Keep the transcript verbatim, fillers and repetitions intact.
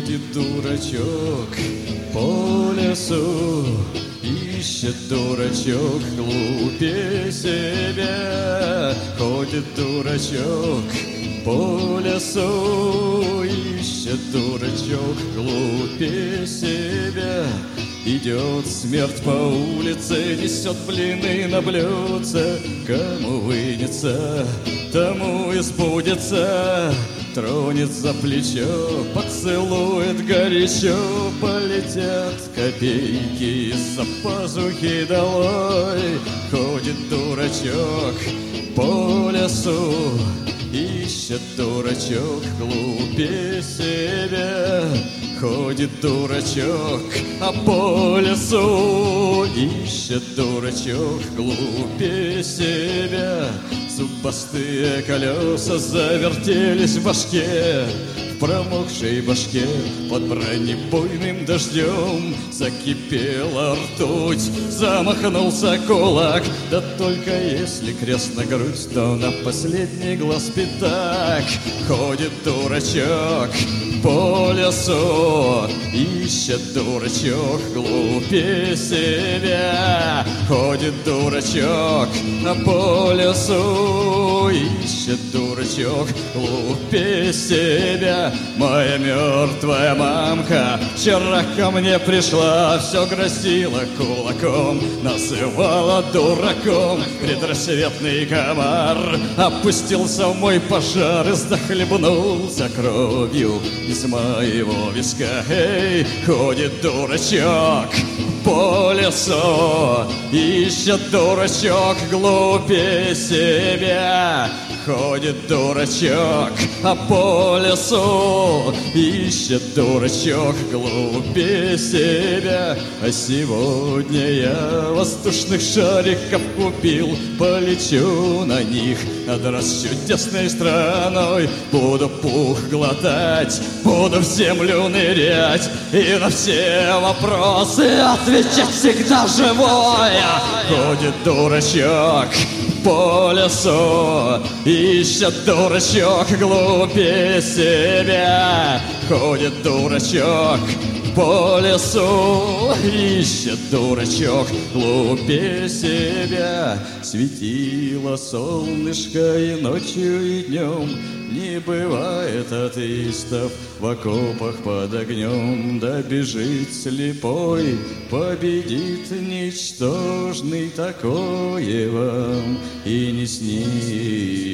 Ходит дурачок по лесу, ищет дурачок глупее себя. Ходит дурачок по лесу, ищет дурачок глупее себя. Идет смерть по улице, несет блины на блюдце. Кому вынется, тому и сбудется. Тронет за плечо, поцелует горячо. Полетят копейки из-за пазухи долой. Ходит дурачок по лесу, ищет дурачок глупее себя. Ходит дурачок, а по лесу ищет дурачок глупее себя. Зубастые колеса завертелись в башке, в промокшей башке под бронебойным дождем. Закипела ртуть, замахнулся кулак. Да только если крест на грудь, то на последний глаз пятак. Ходит дурачок по лесу, ищет дурачок глупее себя. Ходит дурачок по лесу, ищет дурачок глупее себя. Моя мертвая мамка вчера ко мне пришла, все грозила кулаком, называла дураком. Предрассветный комар опустился в мой пожар и захлебнулся кровью из моего виска. Эй, ходит дурачок по лесу, ищет дурачок глупее себя. Ходит дурачок а по лесу, ищет дурачок глупее себя. А сегодня я воздушных шариков купил, полечу на них над раз чудесной страной. Буду пух глотать, буду в землю нырять и на все вопросы отвечать всегда живое. Ходит дурачок по лесу, ищет дурачок глупее себя. Ходит дурачок по лесу, ищет дурачок глупее себя. Светило солнышко и ночью, и днем, не бывает атеистов в окопах под огнем. Да бежит слепой, победит ничтожный, такое вам и не снится.